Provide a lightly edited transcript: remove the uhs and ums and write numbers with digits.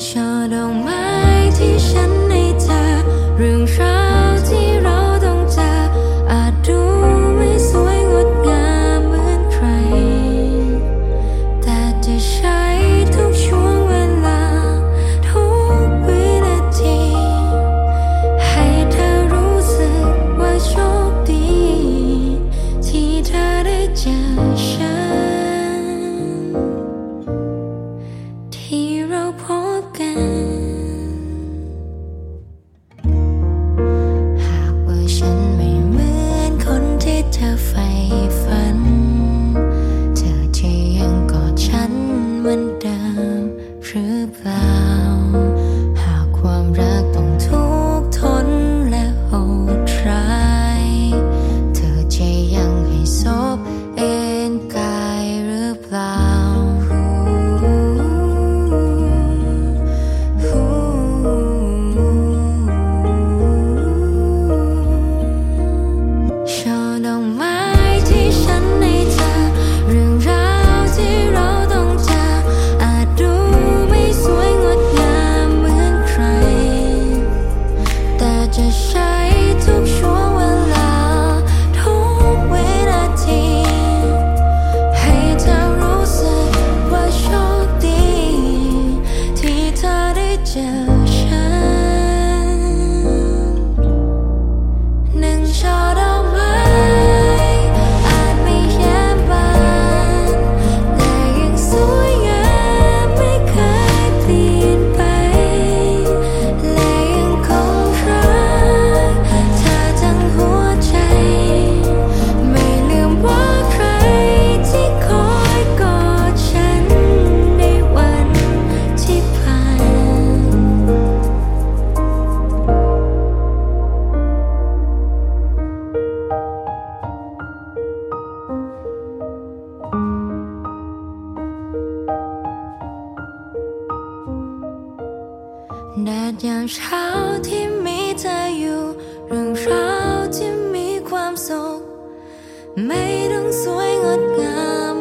ช่อดอกไม้ที่ฉันให้เธอเรื่องราวที่เราต้องเจออาจดูไม่สวยงดงามเหมือนใครแต่จะใช้ทุกช่วงเวลาทุกวินาทีให้เธอรู้สึกว่าโชคดีที่เธอได้เจอฉันที่เราพบกันหากว่าฉันไม่เหมือนคนที่เธอใฝ่ฝันเธอจะยังกอดฉันเหมือนเดิมหรือเปล่าหากความรักต้องทุกข์ทนและโหดร้ายเธอจะยังให้ศพเอ็นกายหรือเปล่าช่อดอกไม้ที่ฉันให้เธอเรื่องราวที่เราต้องเจออาจดูไม่สวยงดงามเหมือนใครแต่จะใช้ทุกช่วงเวลาทุกวินาทีให้เธอรู้สึกว่าโชคดีที่เธอได้เจอฉันหนึ่งช่อดอกไม้อาจไม่แย้มบานแต่ยังสวยงามไม่เคยเปลี่ยนไปและยังคงรักเธอทั้งหัวใจไม่ลืมว่าใครที่คอยกอดฉันในวันที่ผ่านแดดยามเช้าที่มีเธออยู่เรื่องราวที่มีความสุขไม่ต้องสวยงดงาม